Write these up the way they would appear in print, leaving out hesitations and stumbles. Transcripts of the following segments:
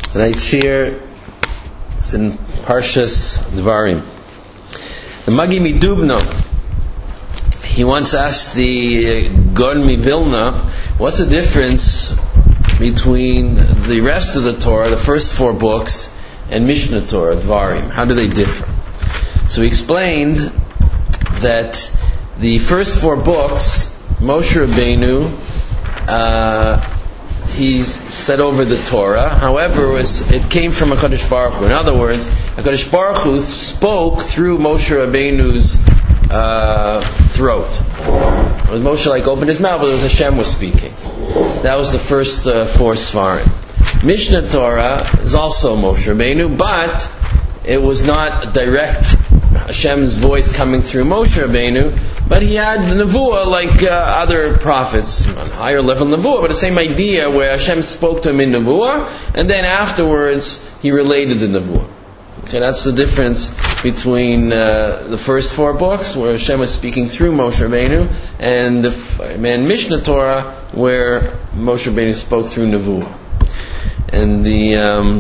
Tonight's shir is in Parshas Dvarim. The Magi Midubno, he once asked the Gaon Vilna, what's the difference between the rest of the Torah, the first 4 books, and Mishnah Torah, Dvarim? How do they differ? So he explained that the first 4 books, Moshe Rabbeinu, he said over the Torah. However, it came from HaKadosh Baruch Hu. In other words, HaKadosh Baruch Hu spoke through Moshe Rabbeinu's throat. When Moshe opened his mouth, but it was Hashem was speaking. That was the first 4 Sfarim. Mishnah Torah is also Moshe Rabbeinu, but it was not direct Hashem's voice coming through Moshe Rabbeinu, but he had the Nevuah like other prophets, on a higher level Nevuah, but the same idea where Hashem spoke to him in Nevuah, and then afterwards he related the Nevuah. Okay, that's the difference between the first 4 books, where Hashem was speaking through Moshe Rabbeinu, and Mishnah Torah, where Moshe Rabbeinu spoke through Nevuah. And the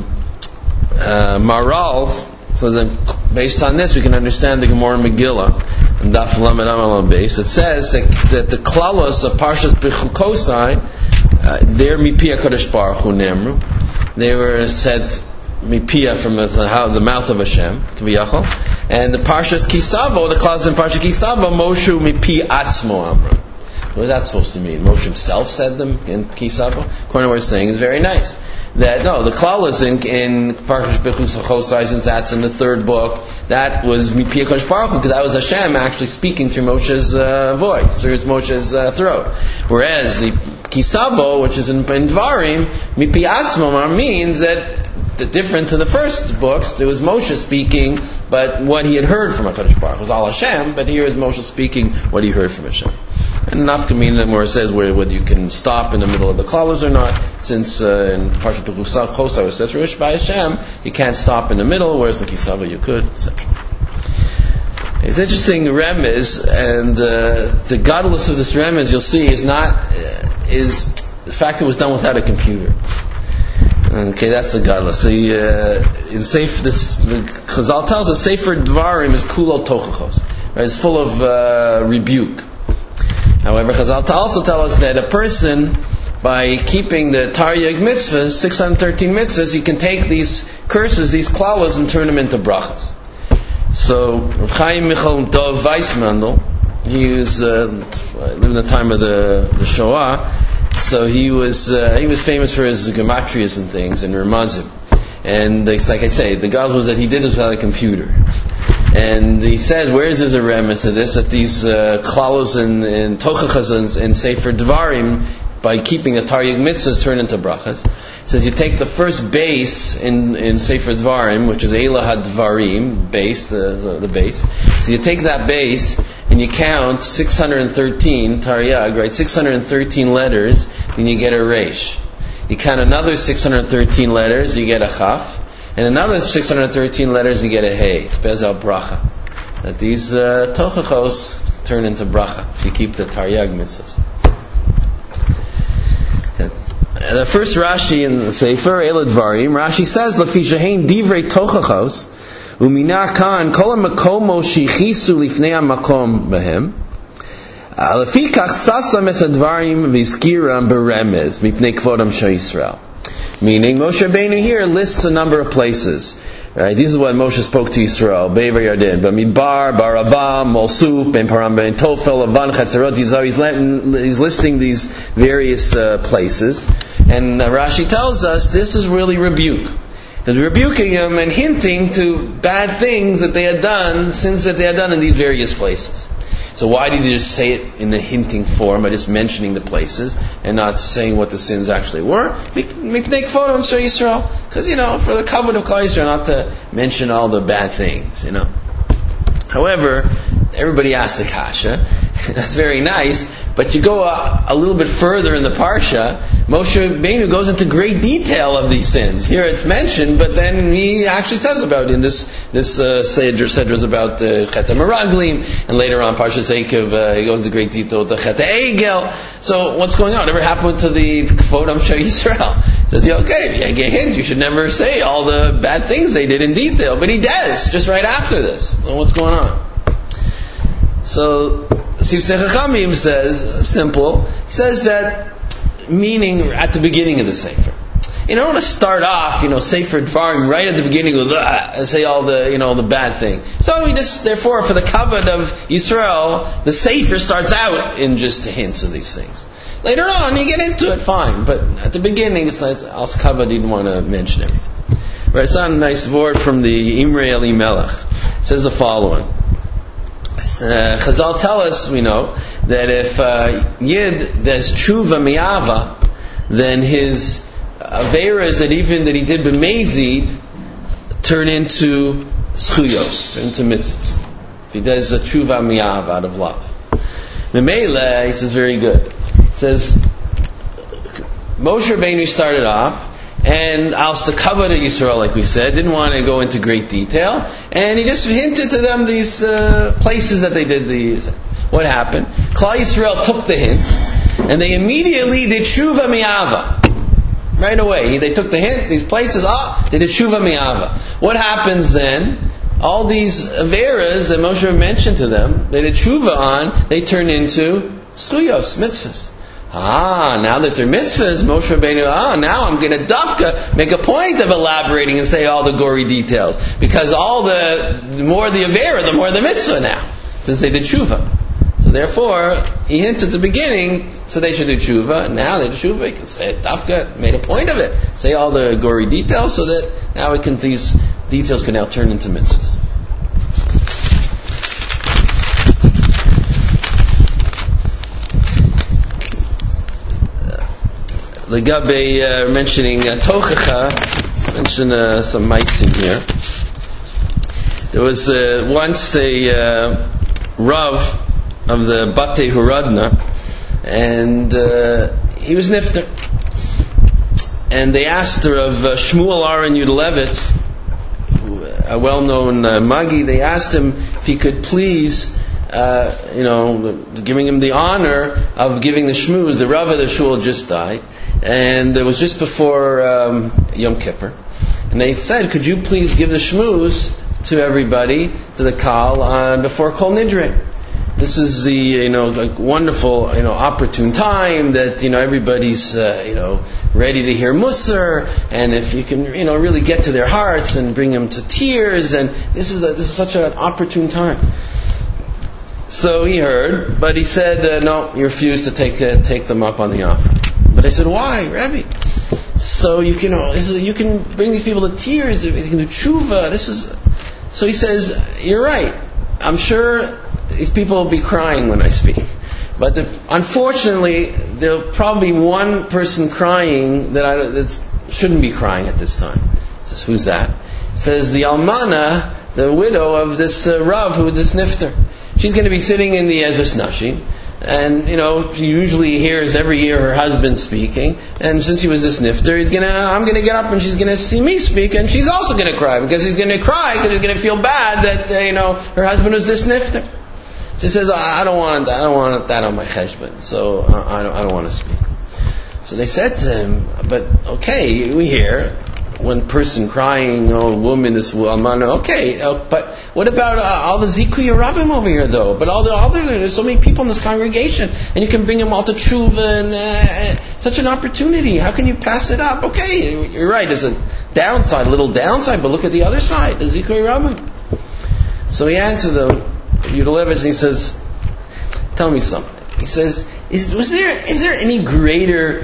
Maral, so then based on this we can understand the Gemara Megillah and Daf Lamed Amal base. It says that the klalos of Parshas Bechukosai, they're Mipia Kodesh Baruch Hu Nemru. They were said Mipia from the mouth of Hashem, Kaviyachol. And the Parshas Kisavo, the klalos in Parshas Kisavo, Moshe Mipi Atzmo Amra. What is that supposed to mean? Moshe himself said them in Kisavo? According to what we're saying, is very nice. That no, the klalos in Parshas Bechukosai, since that's in the 3rd book, that was Mipia Kodesh Baruch Hu, because that was Hashem actually speaking through Moshe's voice, through Moshe's throat. Whereas the Kisavo, which is in Dvarim, Mipi Atzmo means that different to the first books, it was Moshe speaking, but what he had heard from HaKadosh Baruch Hu was all Hashem, but here is Moshe speaking what he heard from Hashem. And Nafkamina, where it says whether you can stop in the middle of the klalos or not, since in Parshas Bechukosai it says Rish by Hashem, you can't stop in the middle, whereas the Kisava you could, etc. It's interesting, remez, and the godless of this remez, you'll see, is the fact that it was done without a computer. Okay, that's the godless. The Chazal tells us Sefer Dvarim is kulo tochachos. Right? It's full of rebuke. However, Chazal also tell us that a person, by keeping the Taryag mitzvahs, 613 mitzvahs, he can take these curses, these klalos, and turn them into brachas. So, Reb Chaim Michal Dov Weissmandel, he was lived in the time of the Shoah. So he was famous for his gematrias and things and Ramazim. And like I say, the God was that he did this without a computer. And he said, where is there a remnant to this? That these klalos and tochachas and Sefer Dvarim, by keeping the Taryag mitzvahs, turn into brachas. It says you take the first base in Sefer Dvarim, which is Elah HaDvarim, base, the base. So you take that base and you count 613 Taryag, right? 613 letters, and you get a Resh. You count another 613 letters, you get a Chaf. And another 613 letters, you get a Hey. It's Bezel Bracha. That these tochachos turn into bracha if you keep the Taryag mitzvahs. The first Rashi in the Sefer, Elah Dvarim, Rashi says, Lafi shehein divrei tochachos, u'minah kan kol ha'makomo shechisu lifnei ha'makom behem, lefikach sasam es ha'dvarim v'izkiram beremez, mipnei kvodam shel Yisrael. Meaning, Moshe Rabbeinu here lists a number of places. Right? This is what Moshe spoke to Yisrael. Be'er Yarden, Bamidbar, Barabam, Molsuf, Ben Param, Ben Tofel, Avan, Chatzerot. He's listing these various places. And Rashi tells us this is really rebuke. He's rebuking them and hinting to bad things that they had done, sins that they had done in these various places. So why did he just say it in the hinting form by just mentioning the places and not saying what the sins actually were? Because, for the covenant of Klal Yisrael, not to mention all the bad things, However, everybody asked the kasha. That's very nice, but you go a little bit further in the parsha, Moshe Rabbeinu goes into great detail of these sins. Here it's mentioned, but then he actually says about it in this Seder is about Chet HaMeraglim, and later on Parsha Zeikav, he goes into great detail with the Chet HaEgel. So what's going on? Whatever happened to the Kvodam Shel Yisrael? Says, okay, I get a hint, you should never say all the bad things they did in detail. But he does, just right after this. Well, what's going on? So, Sifsei Chachamim says, simple, he says that meaning at the beginning of the Sefer. You don't want to start off, Sefer Dvarim right at the beginning with and say all the, the bad thing. So we just, therefore, for the kavod of Yisrael, the Sefer starts out in just hints of these things. Later on, you get into it, fine. But at the beginning, it's like, Als Kavod didn't want to mention everything. Right, it's not a nice word from the Imre Elimelech. It says the following. Chazal tell us, we know, that if Yid does tshuva mi'ava, then his averas that he did b'mezid turn into schuyos, turn into mitzvahs. If he does a tshuva mi'ava out of love. Memela, he says, very good. He says, Moshe Rabbeinu started off, and als the kavod of Yisrael, like we said, didn't want to go into great detail, and he just hinted to them these places that they did what happened? Klal Yisrael took the hint, and they immediately did tshuva mi'ava. Right away, they took the hint, these places, they did tshuva mi'ava. What happens then? All these averas that Moshe mentioned to them, they did tshuva on, they turn into schuyos, mitzvahs. Now that they're mitzvahs, Moshe Rabbeinu, now I'm going to dafka make a point of elaborating and say all the gory details. Because the more the avera, the more the mitzvah now. Since they did tshuva. So therefore, he hinted at the beginning, so they should do tshuva. And now they do tshuva, he can say it, dafka made a point of it. Say all the gory details so that now these details can now turn into mitzvahs. Legabe mentioning Tochacha, let's mention some maisim here. There was once a Rav of the Batei Horadna, and he was nifter. And they asked her of Shmuel Aaron Yudlevitch, a well-known Magi, they asked him if he could please giving him the honor of giving the shmuz. The Rav of the shul just died, and it was just before Yom Kippur. And they said, could you please give the shmuz to everybody, to the Kal, before Kol Nidre? This is the, wonderful, opportune time that, everybody's, ready to hear Musar, and if you can, really get to their hearts and bring them to tears, and this is such an opportune time. So he heard, but he said, no, he refused to take them up on the offer. But I said, why, Rebbe? So you can bring these people to tears, they can do tshuva, So he says, you're right, I'm sure these people will be crying when I speak. But unfortunately, there'll probably be one person crying that shouldn't be crying at this time. He says, who's that? He says, the Almana, the widow of this Rav who this nifter. She's going to be sitting in the Ezras Nashim, and she usually hears every year her husband speaking. And since he was this nifter, I'm going to get up and she's going to see me speak, and she's also going to cry because she's going to cry because she's going to feel bad that her husband was this nifter. She says, I don't want that on my cheshbon, so I don't want to speak. So they said to him, but okay, we hear one person crying, woman, this woman, okay, but what about all the Zikuy Rabbim over here though? But all the other, there's so many people in this congregation, and you can bring them all to tshuva, and such an opportunity. How can you pass it up? Okay, you're right, there's a little downside, but look at the other side, the Zikuy Rabbim. So he answered them, Yudlevitch, and he says, tell me something. He says, was there any greater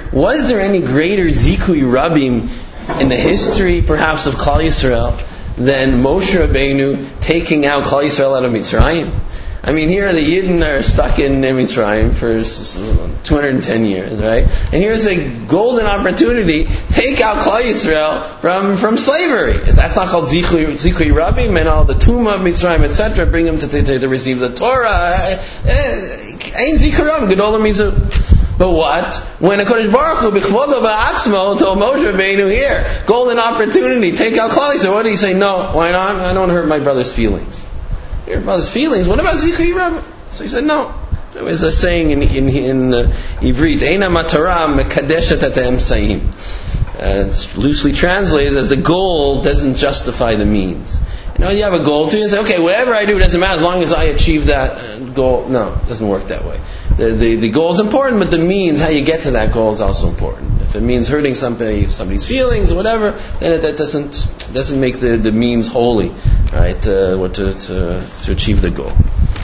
Zikuy Rabbim in the history, perhaps, of Klal Yisrael than Moshe Rabbeinu taking out Klal Yisrael out of Mitzrayim? I mean, here the Yidden are stuck in Mitzrayim for 210 years, right? And here's a golden opportunity, take out Klal Yisrael from slavery. That's not called Zikuy Rabbim, and all the Tumah of Mitzrayim, etc., bring them to receive the Torah. Ain't Zikuy Rabbim, Gedolah Mizu. But what? When HaKadosh Baruch Hu b'chvodo ba'atzmo told Moshe Rabbeinu here, golden opportunity, take out Klal Yisrael. What did he say? No, why not? I don't want to hurt my brother's feelings. Your brother's feelings? What about Zikuy Rabbim? So he said, no. There was a saying in Ivrit, Eina matara mekadeshet et ha'emsaim. it's loosely translated as the goal doesn't justify the means. You have a goal too, and say, okay, whatever I do doesn't matter as long as I achieve that goal. No, it doesn't work that way. The goal is important, but the means, how you get to that goal, is also important. If it means hurting somebody's feelings or whatever, then that doesn't make the means holy, right? To achieve the goal.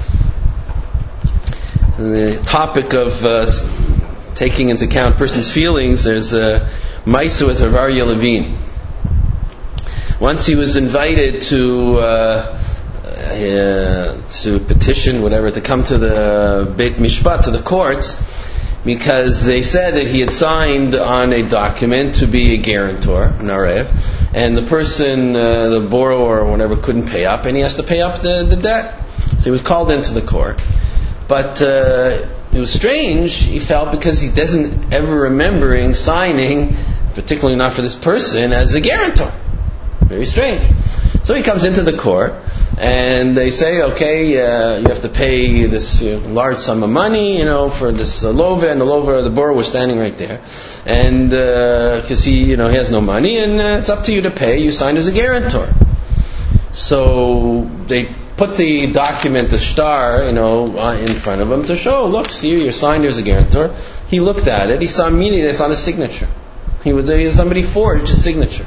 The topic of taking into account a person's feelings, there's a Maisa with Rav Aryeh Levine. Once he was invited to petition, to come to the Beit Mishpat, to the courts, because they said that he had signed on a document to be a guarantor, an arev, and the person, the borrower or whatever, couldn't pay up, and he has to pay up the debt. So he was called into the court. But it was strange, he felt, because he doesn't ever remembering signing, particularly not for this person, as a guarantor. Very strange. So he comes into the court, and they say, okay, you have to pay this large sum of money, for this lova, and the borrower was standing right there, and because he has no money, and it's up to you to pay. You signed as a guarantor. So they put the document, the star, in front of him to show, look, see, you're signed as a guarantor. He looked at it. He saw immediately it's on his signature. Somebody forged his signature.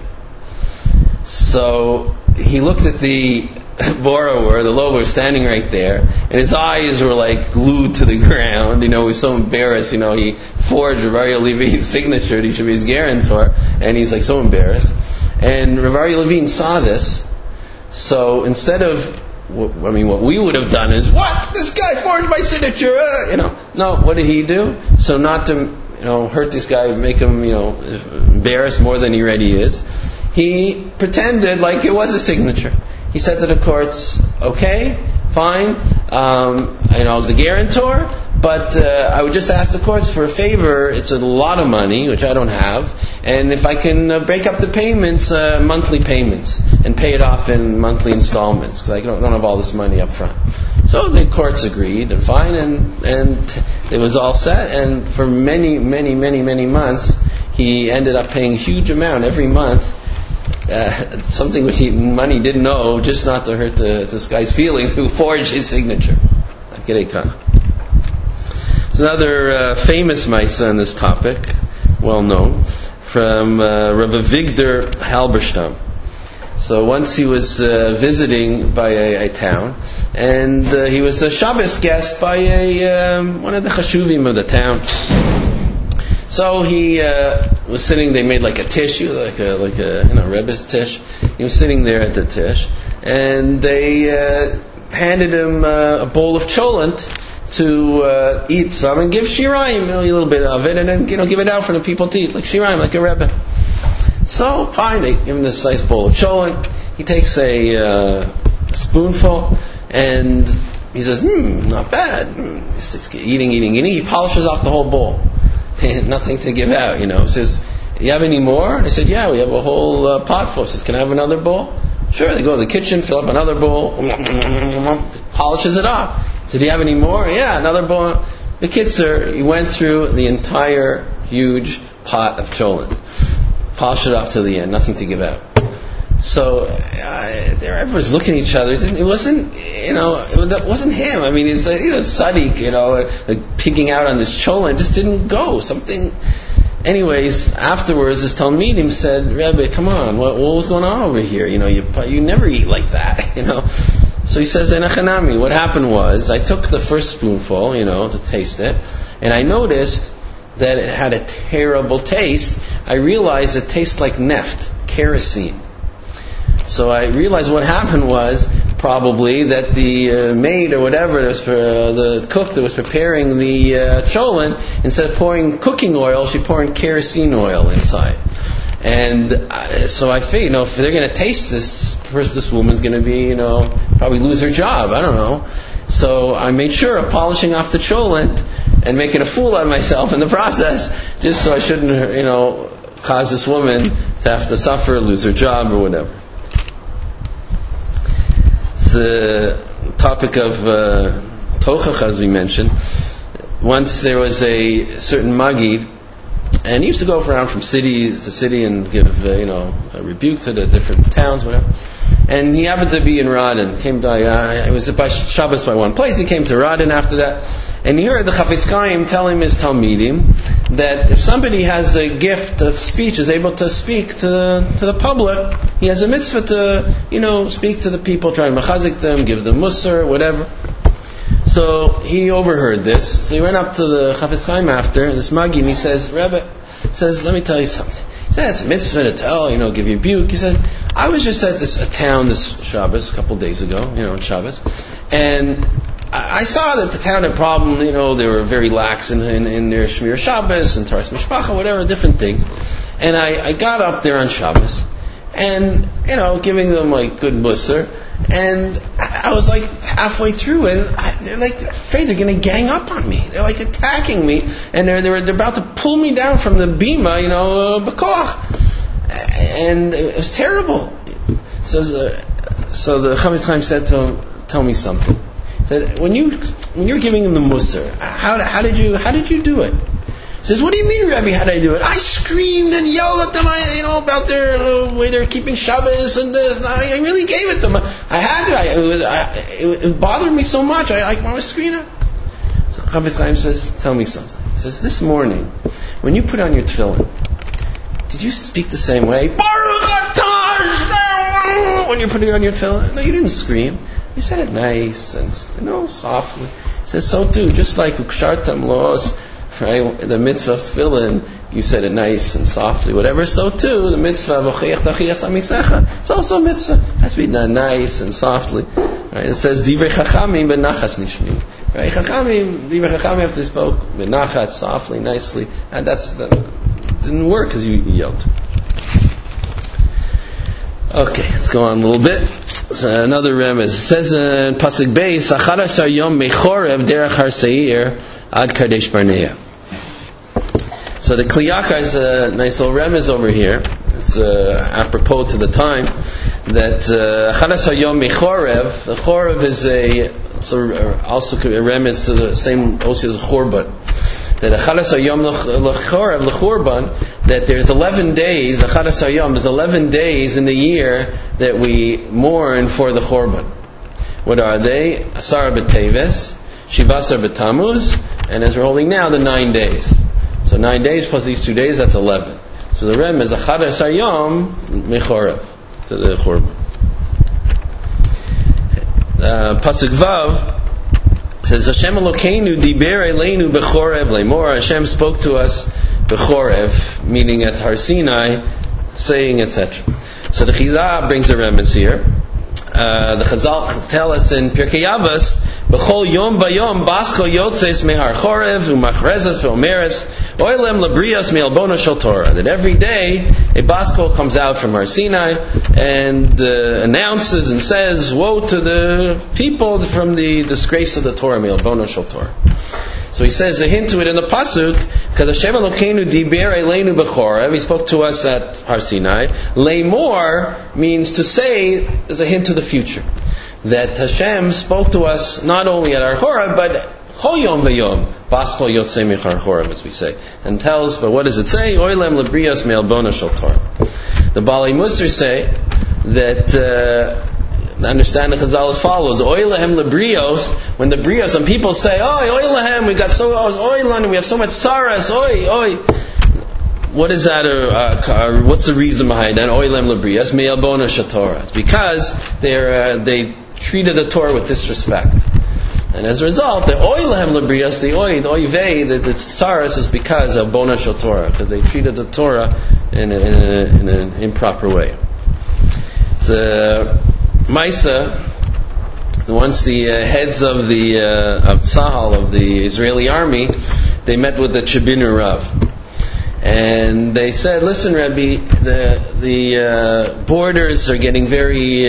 So he looked at the borrower, the lover, standing right there, and his eyes were like glued to the ground. He was so embarrassed. He forged Rav Aryeh Levine's signature. He should be his guarantor, and he's like so embarrassed. And Rav Aryeh Levine saw this. So instead of, what we would have done is, what? This guy forged my signature. No. What did he do? So not to hurt this guy, make him embarrassed more than he already is, he pretended like it was a signature. He said to the courts, okay, fine, I was the guarantor, but I would just ask the courts for a favor. It's a lot of money, which I don't have, and if I can break up the payments, monthly payments, and pay it off in monthly installments, because I don't have all this money up front. So the courts agreed, and fine, and it was all set, and for many, many, many, many months, he ended up paying a huge amount every month, something which money didn't know, just not to hurt this guy's feelings, who forged his signature. There's another famous Maisa on this topic, well known, from Rabbi Avigdor Halberstam. So once he was visiting by a town, and he was a Shabbos guest by one of the Chashuvim of the town. So he was sitting. They made like a tish, like a Rebbe's tish. He was sitting there at the tish, and they handed him a bowl of cholent to eat some and give shiraim, a little bit of it, and then give it out for the people to eat, like shiraim, like a Rebbe. So fine, they give him this nice bowl of cholent. He takes a spoonful, and he says, not bad. He's eating. He polishes off the whole bowl. Nothing to give out, He says, you have any more? And they said, yeah, we have a whole pot full. He says, can I have another bowl? Sure. They go to the kitchen, fill up another bowl, polishes it off. He said, do you have any more? Yeah, another bowl. The kitzur, he went through the entire huge pot of cholent, polished it off to the end, nothing to give out. So everyone's looking at each other. It wasn't, that wasn't him. It's like, Sadiq, like picking out on this cholent. It just didn't go. Something. Anyways, afterwards, this Talmidim said, Rebbe, come on, what was going on over here? You never eat like that, So he says, Enachanami, what happened was, I took the first spoonful, to taste it, and I noticed that it had a terrible taste. I realized it tastes like neft, kerosene. So I realized what happened was probably that the maid or whatever, the cook that was preparing the cholent, instead of pouring cooking oil, she poured kerosene oil inside. And so I figured, if they're going to taste this woman's going to be, probably lose her job. I don't know. So I made sure of polishing off the cholent and making a fool out of myself in the process, just so I shouldn't, cause this woman to have to suffer, lose her job, or whatever. The topic of Tochach, as we mentioned. Once there was a certain Magid And he used to go around from city to city and give, a rebuke to the different towns, whatever. And he happened to be in Radin. He was by Shabbos by one place. He came to Radin after that. And he heard the Chafetz Chaim telling his Talmidim that if somebody has the gift of speech, is able to speak to the public, he has a mitzvah to, speak to the people, try and machazik them, give them musar, whatever. So he overheard this. So he went up to the Chafetz Chaim after, this Magi, and he says, Rebbe, let me tell you something. He said, it's a mitzvah to tell, give you rebuke. He said, I was just at a town this Shabbos, a couple days ago, on Shabbos, and I saw that the town had a problem, they were very lax in their Shmir Shabbos and Taras Mishpacha, whatever, different things. And I got up there on Shabbos, and, giving them good musar, and I was halfway through, and they're afraid they're going to gang up on me. They're attacking me, and they're about to pull me down from the bima, b'koach. And it was terrible. So the Chafetz Chaim said to him, tell me something. He said, when you're giving him the musar, how did you do it? He says, what do you mean, Rabbi, how did I do it? I screamed and yelled at them, about their way they're keeping Shabbos and this. I really gave it to them. I had to. It bothered me so much. I want to scream it. So Chafetz Chaim says, tell me something. He says, this morning, when you put on your tefillin, did you speak the same way? Baruch atah, when you're putting on your tefillin? No, you didn't scream. You said it nice and softly. He says, so too, just like ukshartam los, right? The mitzvah of tefillin, you said it nice and softly, whatever. So too, the mitzvah of ochiyach tachiyas amisecha, it's also a mitzvah. It has to be done nice and softly. Right? It says divrei chachamim benachas nishmi. Right? Divrei chachamim have to speak benachat, softly, nicely, and didn't work because you yelled. Okay, let's go on a little bit. So another remez. It says in Pasuk Beis, Achar asar yom mechorev derech har seir ad Kadesh Barnea. So the Kliyaka is a nice little remez over here. It's apropos to the time that Achar asar yom mechorev. The chorev is also a remez to the same also as chorban. That Achadas Yom L'Chorban, that there's 11 days, Achadas Yom, there's 11 days in the year that we mourn for the Chorban. What are they? Asar B'Teves, Shivasar B'Tamuz, and as we're holding now, the 9 days. So 9 days plus these 2 days, that's 11. So the Rem is Achadas Yom Mechorev, to the Chorban. Pasuk Vav says, Hashem Elokeinu diber eleinu b'chorev lemor. Hashem spoke to us b'chorev, meaning at Har Sinai, saying, etc. So the Chizah brings a remez here. The Chazal tell us in Pirkei Avos, b'chol yom vayom basko yotzes mehar chorev u'machrezes v'omeres oilem labrias me'albona shel Torah. That every day a basko comes out from Har Sinai and announces and says, woe to the people from the disgrace of the Torah, me'albona shel Torah. So he says a hint to it in the pasuk, because Hashem Elokeinu diber eleinu b'chorev, he spoke to us at Har Sinai. Leimor means to say, is a hint to the future. That Hashem spoke to us not only at our Horeb, but chol yom v'yom, baskol yotzei michar Horeb, as we say. And tells, but what does it say? Oilem lebrios me'albona shel Torah. The Balei Musar say that understand the Chazal as follows: Oilahem lebrios. When the brios and people say, "Oi, oilahem, we got so oilan, we have so much saras, oi." What is that? What's the reason behind that? Oilem lebrios me'albona shel Torah. It's because they treated the Torah with disrespect, and as a result, the oilahem lebrios, the oivei, the saras is because of bona shel Torah, because they treated the Torah in an improper way. It's Maisa, once the heads of the of Tzahal, of the Israeli army, they met with the Chibinu Rav, and they said, "Listen, Rabbi, the borders are getting very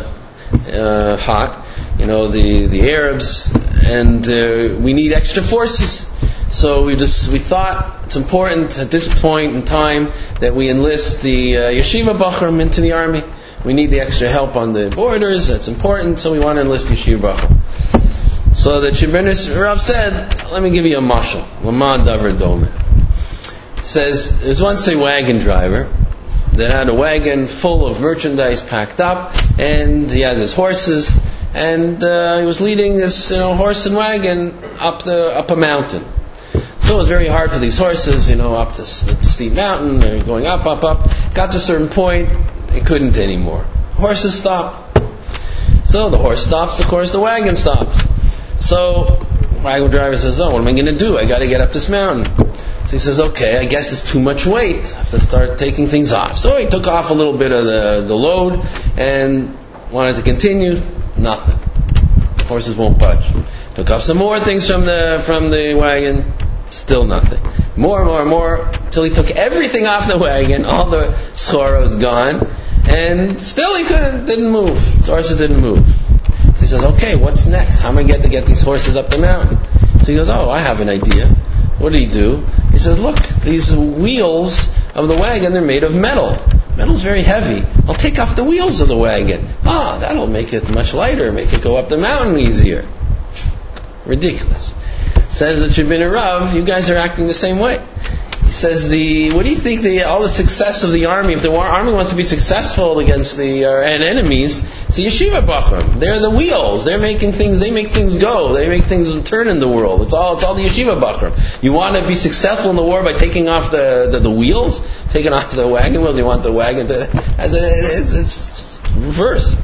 hot. The Arabs, and we need extra forces. So we thought it's important at this point in time that we enlist the yeshiva bachrim into the army. We need the extra help on the borders. That's important. So we want to enlist yeshiva bachrim." So the Chibinu Rav said, "Let me give you a mashal. Lama davar dome." It says, there's once a wagon driver that had a wagon full of merchandise packed up, and he had his horses, and he was leading this horse and wagon up a mountain. So it was very hard for these horses, up this steep mountain. They're going up. Got to a certain point, they couldn't anymore. Horses stopped. So the horse stops, of course the wagon stops. So the wagon driver says, what am I going to do? I got to get up this mountain. So he says, okay, I guess it's too much weight. I have to start taking things off. So he took off a little bit of the load and wanted to continue. Nothing. Horses won't budge. Took off some more things from the wagon. Still nothing. More, till he took everything off the wagon. All the schora was gone, and still he didn't move. His horses didn't move. He says, "Okay, what's next? How am I going to get these horses up the mountain?" So he goes, "Oh, I have an idea." What did he do? He says, "Look, these wheels of the wagon, they're made of metal. Metal's very heavy. I'll take off the wheels of the wagon. That'll make it much lighter, make it go up the mountain easier." Ridiculous. Says the Tribune Rav, you guys are acting the same way. He says, what do you think all the success of the army, if the army wants to be successful against the enemies, it's the yeshiva bachram. They're the wheels. They make things go. They make things turn in the world. It's all the yeshiva bachram. You want to be successful in the war by taking off the wheels, taking off the wagon wheels. You want the wagon to, it's reverse.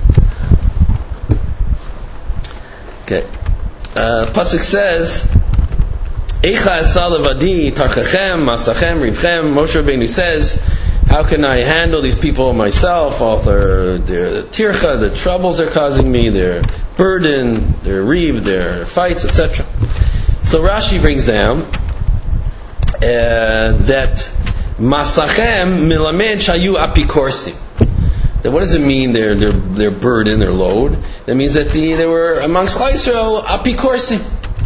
Okay. Pasuk says, Eicha Salavadi Tarchachem Masachem Rivchem. Moshe Rabbeinu says, how can I handle these people myself? All their tircha, the troubles they're causing me, their burden, their riv, their fights, etc. So Rashi brings down that Masachem Milamed Shayu Apikorsim. That what does it mean? Their burden, their load. That means that they were amongst Klal Yisrael apikorsim.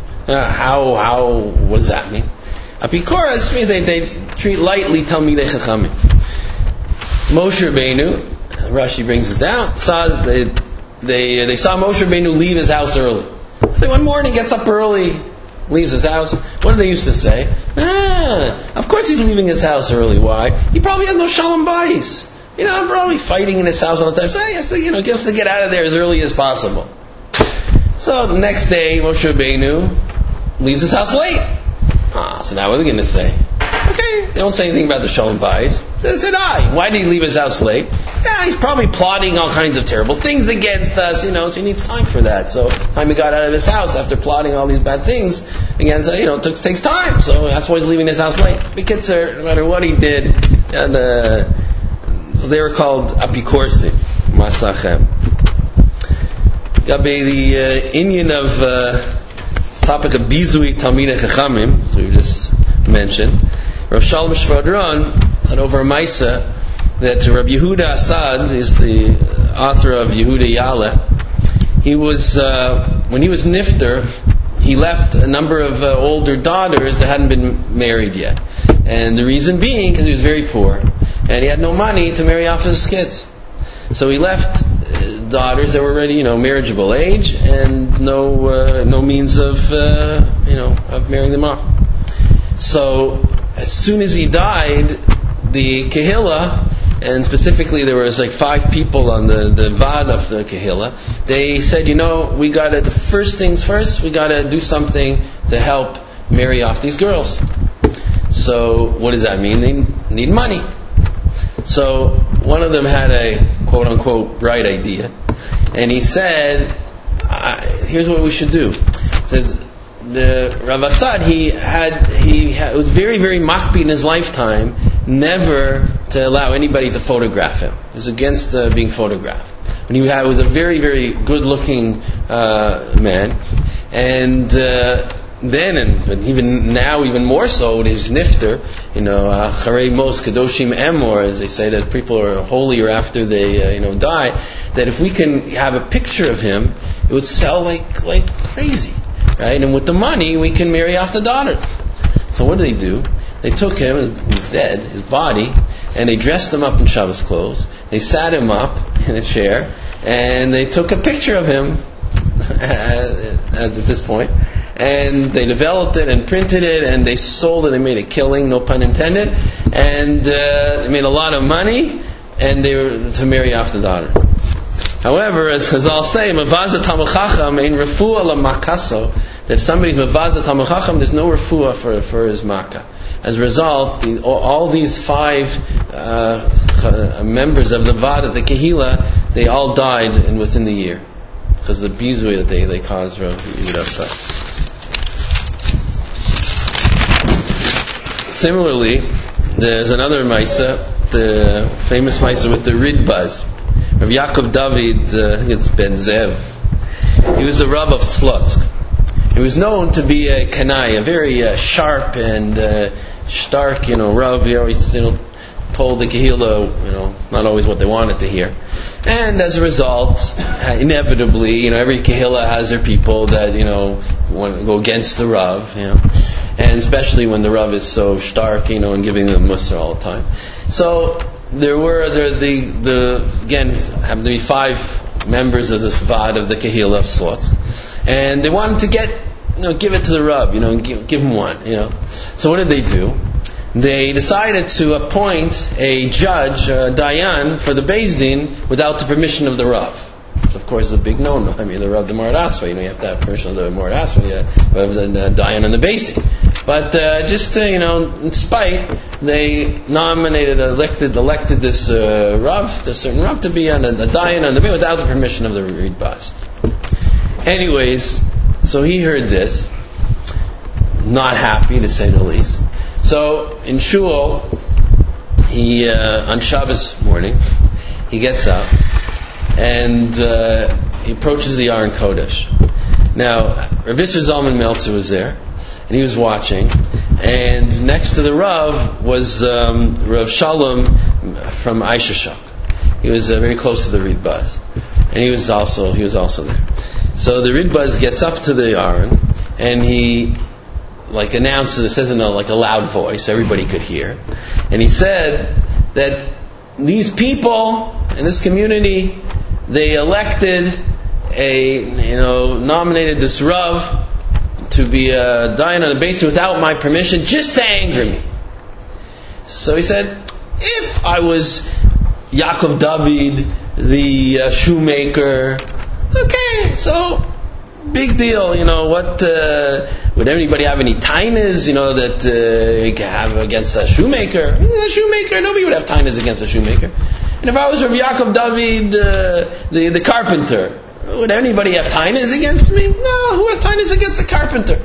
What does that mean? Apikoros means they treat lightly Talmidei Chachamim. Moshe Rabbeinu, Rashi brings us down, saw they saw Moshe Rabbeinu leave his house early. So one morning gets up early, leaves his house. What do they used to say? Of course he's leaving his house early. Why? He probably has no shalom bayis. I'm probably fighting in his house all the time. So he has to get out of there as early as possible. So the next day, Moshe Rabbeinu leaves his house late. So now what are they going to say? Okay, they don't say anything about the shalom bayis. They said, why did he leave his house late? He's probably plotting all kinds of terrible things against us, so he needs time for that. So time he got out of his house after plotting all these bad things against, it takes time. So that's why he's leaving his house late. Because no matter what he did, they were called apikorsim, masachem. Gabe the Indian of topic of bizui Talmidei Chachamim, so we just mentioned. Rav Shalom Shvadron had over a Maisa that Rabbi Yehuda Assad is the author of Yehuda Yale. He was when he was nifter, he left a number of older daughters that hadn't been married yet, and the reason being because he was very poor and he had no money to marry off his kids. So he left daughters that were already, marriageable age, and no means of marrying them off. So as soon as he died, the Kehillah, and specifically there was 5 people on the Vad of the Kehillah, they said, we gotta, the first things first, we gotta do something to help marry off these girls. So what does that mean? They need money. So one of them had a quote-unquote bright idea, and he said, here's what we should do. The Rav Assad, he was very, very makpid in his lifetime never to allow anybody to photograph him. He was against being photographed. And he was a very, very good-looking man, and then, and even now, even more so, with his nifter, Charei Mos Kadoshim Emor, as they say, that people are holier after they, die, that if we can have a picture of him, it would sell like crazy, right? And with the money, we can marry off the daughter. So what do? They took him, he's dead, his body, and they dressed him up in Shabbos clothes, they sat him up in a chair, and they took a picture of him at this point, and they developed it and printed it, and they sold it. They made a killing, no pun intended, and they made a lot of money, and they were to marry off the daughter. However, as Chazal say, Mavaza Talmid Chacham ein refuah lamakaso, that if somebody's Mavaza Talmid Chacham, there's no refuah for his makkah. As a result, all these 5 members of the Vad of the Kehila, they all died within the year because of the bizui that they caused Rav Yehuda. Similarly, there's another Maisa, the famous Maisa with the Ridbaz. Rav Yaakov David, I think it's Ben Zev. He was the Rav of Slutsk. He was known to be a kanai, a very sharp and stark, Rav. He always, told the Kehillah, not always what they wanted to hear. And as a result, inevitably, every Kehillah has their people that, want to go against the Rav, and especially when the Rav is so stark, and giving them Musar all the time. So there again, happened to be 5 members of this Vad of the Kehillah of Slutsk, and they wanted to give it to the Rav, give him one, So what did they do? They decided to appoint a judge, a dayan, for the Beis Din without the permission of the Rav. Of course, it's a big no-no. The Rav, the Mored Asva, you have to have permission of the Mored Asva, rather than the dayan and the Beis Din. But in spite, they elected this Rav, this certain Rav, to be on a dayan on the Beis Din without the permission of the Ridbaz. Anyways, so he heard this, not happy to say the least. So in shul, he on Shabbos morning, he gets up and he approaches the Aron Kodesh. Now, Rav Yisrael Zalman Meltzer was there, and he was watching. And next to the Rav was Rav Shalom from Aishashak. He was very close to the Ridbaz, and he was also there. So the Ridbaz gets up to the Aron, and he announces, it says in a loud voice, everybody could hear. And he said that these people in this community, they elected nominated this Rav to be a dayan on the Beis Din without my permission, just to anger me. So he said, if I was Yaakov David, the shoemaker, okay, so big deal, what, would anybody have any tainas, that you can have against a shoemaker? A shoemaker, nobody would have tainas against a shoemaker. And if I was Rav Yaakov David, the carpenter, would anybody have tainas against me? No, who has tainas against the carpenter?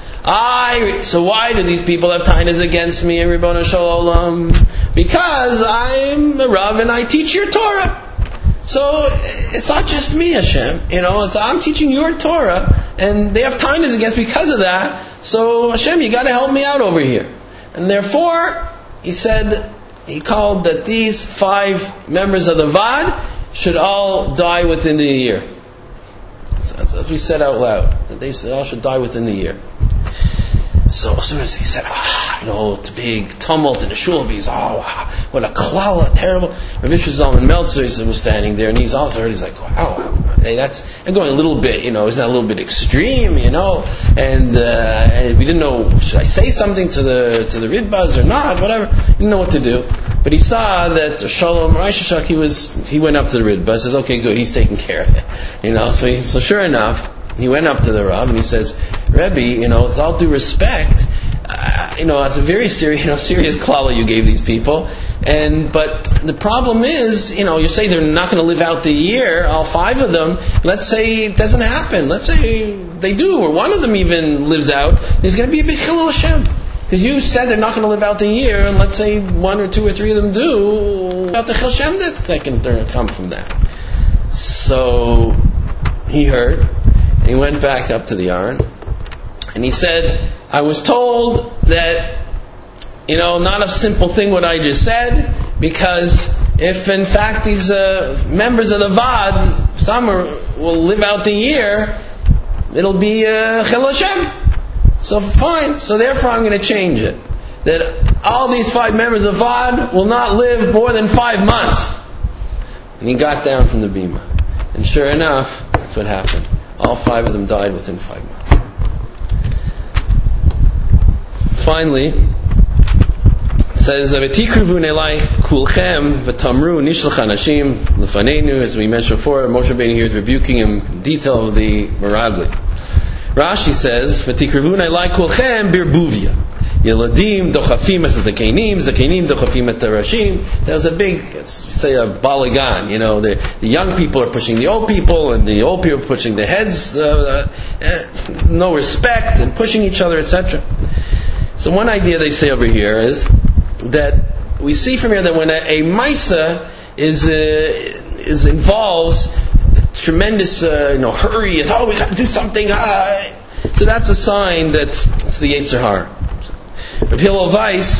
So why do these people have tainas against me, Ribono Shel Olam? Because I'm a Rav and I teach your Torah. So it's not just me, Hashem. I'm teaching your Torah, and they have tainas against me because of that. So Hashem, you got to help me out over here. And therefore, he called that these 5 members of the Vad should all die within the year. As we said out loud, that they all should die within the year. So as soon as he said, it's a big tumult in the shul, what a klala, terrible. Rav Yisrael Zalman Meltzer was standing there, and he's also heard, he's like, wow, hey, that's going a little bit, isn't that a little bit extreme, and we didn't know, should I say something to the Ridbaz or not, whatever, he didn't know what to do. But he saw that Shalom Raishashak, he went up to the Ridbaz, says, okay, good, he's taking care of it. So sure enough, he went up to the Rav and he says, Rebbe, with all due respect, it's a very serious klala you gave these people. But the problem is, you say they're not going to live out the year, all 5 of them. Let's say it doesn't happen. Let's say they do, or one of them even lives out. There's going to be a big chilul Hashem. Because you said they're not going to live out the year, and let's say 1 or 2 or 3 of them do, about the chilul Hashem that can come from that. So he heard, and he went back up to the Aron, and he said, I was told that, not a simple thing what I just said, because if in fact these members of the Vad, some will live out the year, it'll be chilul Hashem. So fine, so therefore I'm going to change it. That all these 5 members of Vad will not live more than 5 months. And he got down from the bima. And sure enough, that's what happened. All 5 of them died within 5 months. finally, it says, "V'tikruvun elai kulchem v'tamru nishlach anashim lefanenu." As we mentioned before, Moshe Rabbeinu here is rebuking in detail of the Meragli. Rashi says, "V'tikruvun elai kulchem birbuvia." Yeladim dochafim as zakenim, zakenim dochafim et tarashim. There was a big, say, a balagan. The young people are pushing the old people, and the old people are pushing the heads. No respect and pushing each other, etc. So one idea they say over here is that we see from here that when a Maisa is involves tremendous hurry, it's we got to do something. So that's a sign that it's the Yetzer Hara. Rav Hillel Weiss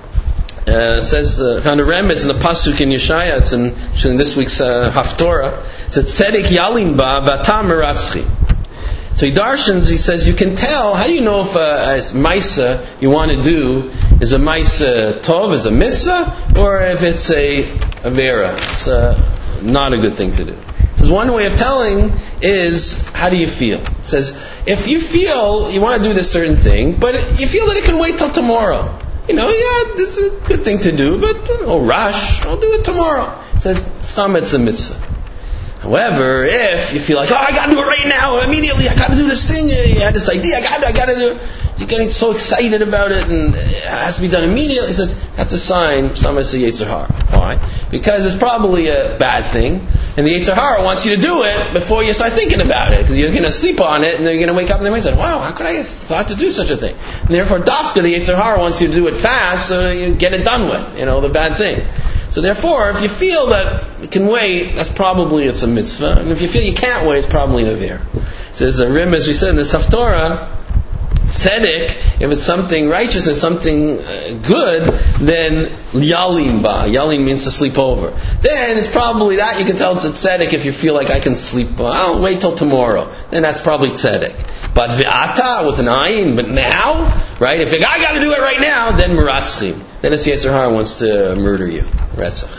says, found a remez in the pasuk in Yeshaya. It's in this week's Haftorah. It says, "Tzedek yalim ba v'ata meratzchi." So he darshans. He says, you can tell. How do you know if a Maisa you want to do is a Maisa tov, is a mitzvah, or if it's a avera? It's not a good thing to do. Says one way of telling is, how do you feel? It says, if you feel you want to do this certain thing, but you feel that it can wait till tomorrow. This is a good thing to do, but rush, I'll do it tomorrow. It says, stam, it's a mitzvah. However, if you feel like, I got to do it right now, immediately, I got to do this thing, you had this idea, I got to do it, you're getting so excited about it, and it has to be done immediately. He says, that's a sign, some say Yetzer Hara. Why? Because it's probably a bad thing, and the Yetzer Hara wants you to do it before you start thinking about it, because you're going to sleep on it, and then you're going to wake up in the morning and say, wow, how could I have thought to do such a thing? And therefore, Dafka, the Yetzer Hara wants you to do it fast, so you get it done with, the bad thing. So therefore, if you feel that it can wait, that's probably it's a mitzvah. And if you feel you can't wait, it's probably an aver. So there's a rim, as we said in the Haftorah, tzedek, if it's something righteous and something good, then yalim ba. Yalim means to sleep over. Then it's probably that you can tell it's a tzedek if you feel like I can sleep. I'll wait till tomorrow. Then that's probably tzedek. But v'ata with an ayin, but now, right? If I got to do it right now, then meratzchim. Then it's Yetzer Hara wants to murder you. Retzach.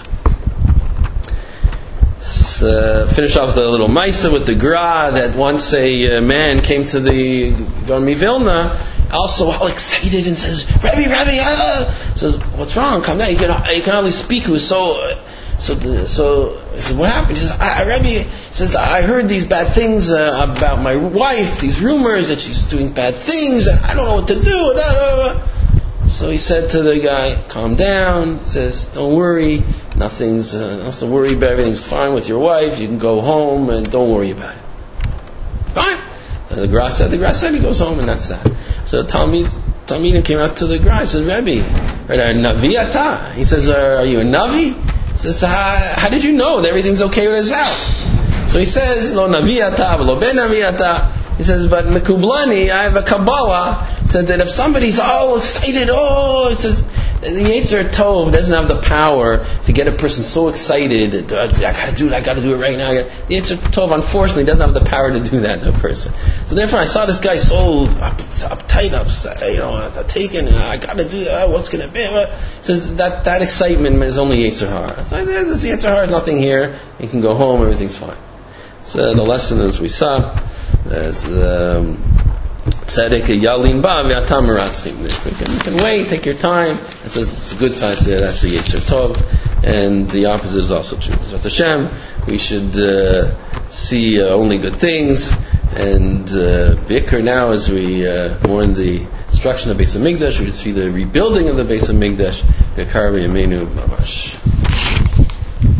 Finish off the little Maisa with the Gra, that once a man came to the Gaon Vilna, also all excited, and says, Rabbi, says, what's wrong? Come down. You can hardly speak. He was so he says, what happened? He says, Rabbi, I heard these bad things about my wife, these rumors that she's doing bad things, and I don't know what to do. So he said to the guy, calm down. He says, don't worry, nothing's not to worry about, everything's fine with your wife, you can go home and don't worry about it. Fine. The Gra said, he goes home, and that's that. So Talmidim came out to the Gra, he says, Rebbe, Navi ata? He says, are you a Navi? He says, how did you know that everything's okay with his house? So he says, Lo Navi ata, lo ben Navi ata. He says, but Mekublani, I have a Kabbalah, said that if somebody's all excited, it says, the Yetzer Tov doesn't have the power to get a person so excited, I gotta do it right now. The Yetzer Tov, unfortunately, doesn't have the power to do that in a person. So therefore, I saw this guy so uptight, upset, taken, I gotta do that, what's gonna be? He says, that excitement is only Yetzer Hara. So he says, Yetzer Hara is nothing here, you can go home, everything's fine. So the lesson is we saw, as tzedek yalim ba v'atam meratzchim. You can wait, take your time. It's a good sign. That's a Yetzer Tov, and the opposite is also true. B'ezrat Hashem, we should see only good things, and bikr now as we mourn the destruction of Beis Hamikdash, we see the rebuilding of the Beis Hamikdash. V'kar v'yameinu mamash.